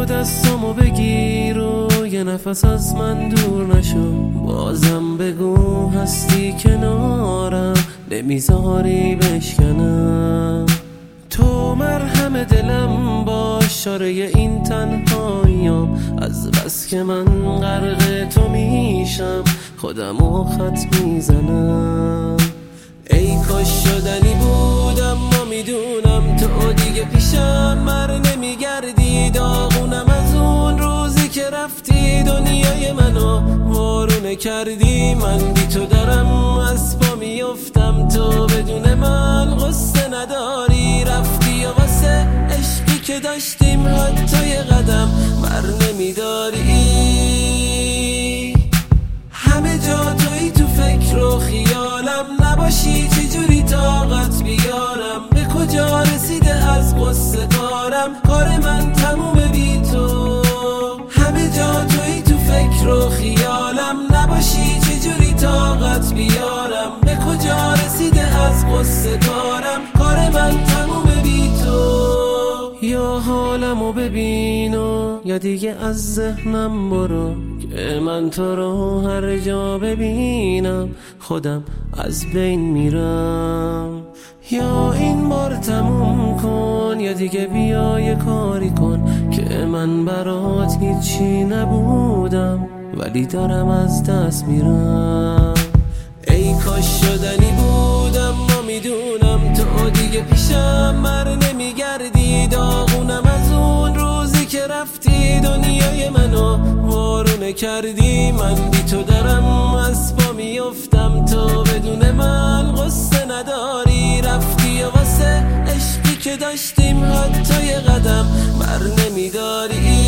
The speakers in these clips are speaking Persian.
دستامو بگیر و یه نفس از من دور نشو. بازم بگو هستی کنارم، نمیذاری بشکنم. تو مرهم دلم باش، شاره این تنهاییام. از بس که من غرق تو میشم، خودمو خط میزنم. ای کاش شدنی بودم، ما میدونم تو دیگه پیشم مر نمیگردی. داغونم از اون روزی که رفتی، دنیای منو وارونه کردی. من بی تو دارم از پا میفتم، تو بدون من قصه نداری. رفتی و واسه عشقی که داشتیم حتی یه قدم بر نمیداری. همه جا توی تو فکر و خیالم، نباشی چجوری طاقت بیارم. به کجا رسیده از قصه کارم، کار من تمومه بی تو. همه جا توی تو فکر و خیالم، نباشی چجوری طاقت بیارم. به کجا رسیده از قصه کارم، کار من تمومه بی تو. یا حالمو ببین و یا دیگه از ذهنم برو، که من تو رو هر جا ببینم خودم از بین میرم. یا این بار تموم کن یا دیگه بیا یه کاری کن، که من برات هیچی نبودم ولی دارم از دست میرم. ای کاش شدنی بودم، ما میدونم تو دیگه پیشم مر نمیگردی. داغونم از اون روزی که رفتی، دنیای منو وارونه کردی. من بی تو دارم از پا میفتم، تو بدون من قصه نداری. رفتی و واسه عشقی که داشتیم حتی یه قدم بر نمیداری.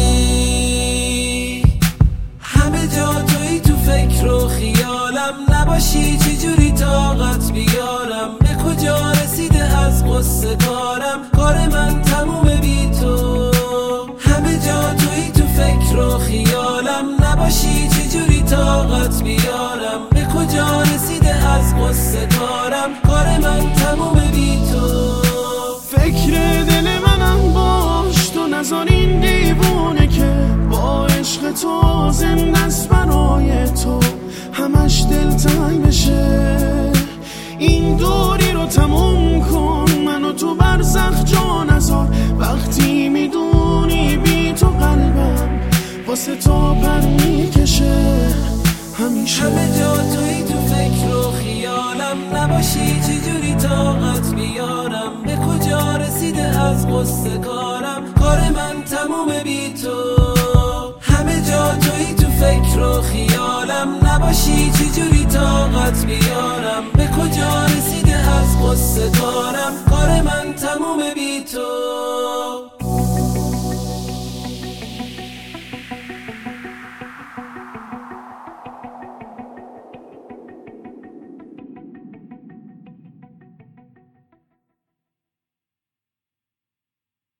همه جا توی تو فکر و خیالم، نباشی چجوری طاقت بیارم. به کجا رسیده از قصه کارم، کار من تمومه بی تو. همه جا توی تو فکر و خیالم، نباشی چجوری طاقت بیارم. به کجا رسیده از قصه کارم، کار من تمومه بی تو. فکر دل منم باش، تو نذار این دیوونه که با عشق تو زنده است برای تو همش دلتنگ بشه. این دوری رو تموم کن، منو تو برزخ جا نذار. وقتی میدونی بی تو قلبم واسه تو پر میکشه همیشه. همه جا توی تو فکر و خیالم، نباشی چجوری طاقت بیارم. به کجا رسیده از قصه کارم، کار من تمومه بی تو. همه جا توی تو فکر و خیالم، نباشی چجوری طاقت بیارم. به کجا رسیده از قصه کارم،